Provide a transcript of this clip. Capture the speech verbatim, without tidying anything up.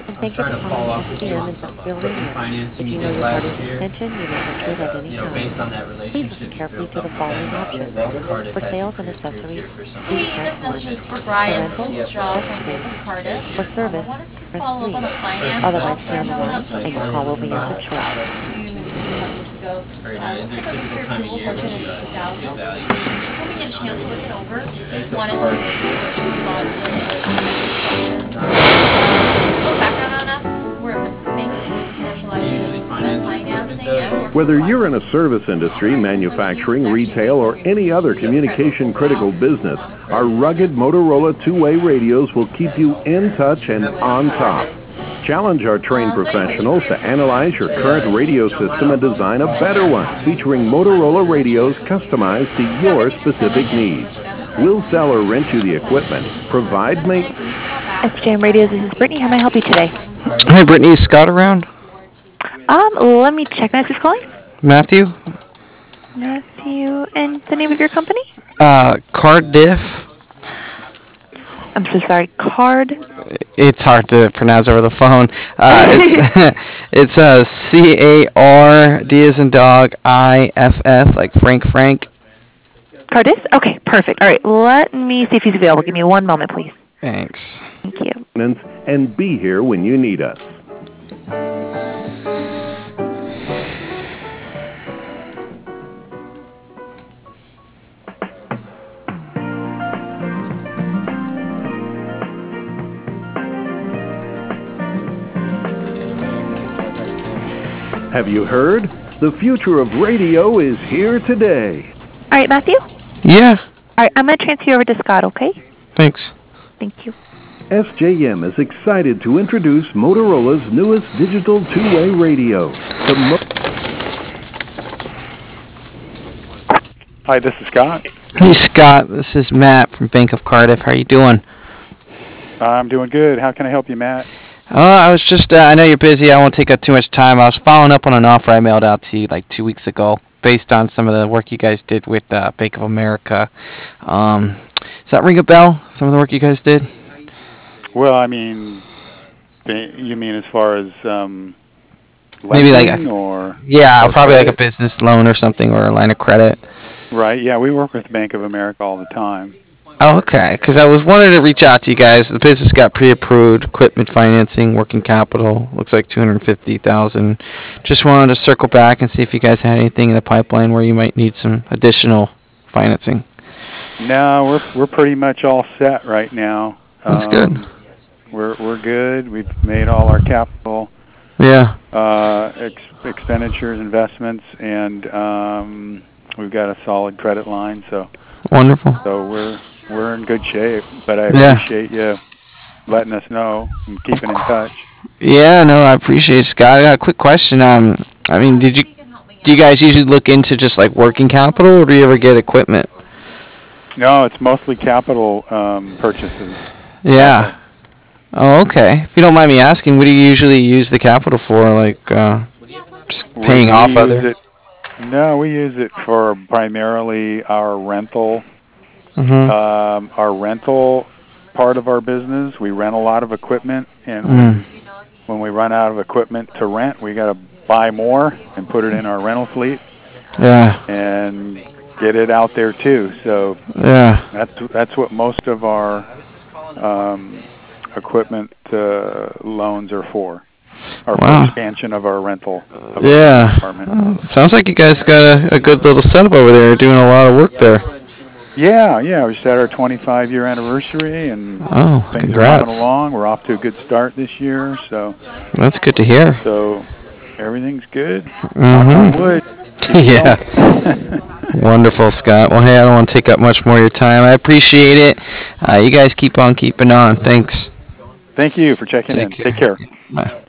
And I'm thank you trying for to calling follow up with you S G M on some Industrial equipment Radio. financing If you you know did your last party's year. extension, you may enter it at Uh, any you know, time. based on that Please listen relationship you carefully built to up the with following them, uh, options. Bank of Cardiff For had you sales and pre-approved here accessories, for some please Hey, press this uh, one. message is for potential For Brian. This rentals, is C F O Joe press from Bank two. of Cardiff. exposure. For Um, I service, wanted to press follow up on three. the financing Otherwise, offer stay I on the know we line helped you Like and your guys call will twenty be uh, answered twenty-five. shortly. to maybe two months ago. Very Uh, nice. looks Is like there a our typical time of pre-approval year for when you uh, you get two hundred fifty thousand. value Before we get a chance to look it over, Bank of wanted to Cardiff? see what your thoughts were and answer some questions. Not Um, just a little background on us. We're a bank that Do you specializes usually in debt finance equipment financing though? and works with Whether you're in a lenders. service industry, Current equipment use is manufacturing, actually retail, or making any other huge presence communication critical throughout business, town. our rugged Motorola two-way radios will keep you in touch and With on top. Cardiff. Challenge our trained Uh, so anyways, professionals to pre-approved analyze your Hey, current uh, radio Joe, mind system and if I'll design a call better back one, after you featuring uh, talk to Motorola your radios associate? customized to Yeah, your maybe just uh, specific get some needs. information down the We'll pipeline. sell or rent you the Um, but equipment. uh, Provide that's it. maintenance. Give us a call back. S J M Radio, this is Brittany. How may I help you today? Hi, Brittany. Is Scott around? Um, let me check. Can I just calling? Matthew? Matthew, and the name of your company? Uh, Cardiff. I'm so sorry. Card. It's hard to pronounce over the phone. Uh, it's it's uh, C A R D as in dog I F F like Frank Frank. Cardis? Okay, perfect. All right, let me see if he's available. Give me one moment, please. Thanks. Thank you. And be here when you need us. Have you heard? The future of radio is here today. All right, Matthew? All Yeah. right, I'm going to transfer you over to Scott, okay? Thanks. Thank you. S J M is excited to introduce Motorola's newest digital two-way radio. The Mo- Hi, this is Scott. Hey, Scott. This is Matt from Bank of Cardiff. How you doing? I'm doing good. How can I help you, Matt? Uh, I was just, uh, I know you're busy. I won't take up too much time. I was following up on an offer I mailed out to you like two weeks ago based on some of the work you guys did with uh, Bank of America. Um, does that ring a bell, some of the work you guys did? Well, I mean, ba- you mean as far as um, Maybe like lending a- or Yeah, or probably like a credit? business loan or something or a line of credit. Right. Yeah, we work with Bank of America all the time. Oh, okay. Because I was wanting to reach out to you guys. The business got pre-approved, equipment financing, working capital. Looks like two hundred fifty thousand. Just wanted to circle back and see if you guys had anything in the pipeline where you might need some additional financing. No, we're we're pretty much all set right now. That's Um, good. We're we're good. We've made all our capital Yeah. uh, ex- expenditures, investments, and um, we've got a solid credit line. So Wonderful. so we're we're in good shape. But I Yeah. appreciate you letting us know and keeping in touch. Yeah, no, I appreciate it, Scott. I got a quick question. Um, I mean, did you do you guys usually look into just like working capital, or do you ever get equipment? No, it's mostly capital um, purchases. Yeah. Oh, okay. If you don't mind me asking, what do you usually use the capital for? Like, uh, just We, paying we off use other? it. No, we use it for primarily our rental. Mm-hmm. Um, our rental part of our business. We rent a lot of equipment, and Mm. when, when we run out of equipment to rent, we got to buy more and put it in our rental fleet Yeah. and get it out there too. So Yeah. that's that's what most of our um, equipment uh, loans are for. Or for Wow. expansion of our rental. Of our Yeah. department. Oh, sounds like you guys got a, a good little setup over there, doing a lot of work there. Yeah, yeah. We just had our twenty-five year anniversary, and Oh, things congrats. are coming along. We're off to a good start this year, so That's good to hear. so everything's good. Knock Mm-hmm. on wood. Keep Yeah. going. Wonderful, Scott. Well, hey, I don't want to take up much more of your time. I appreciate it. Uh, you guys keep on keeping on. Thanks. Thank you for checking in. Take care. Take care. Bye.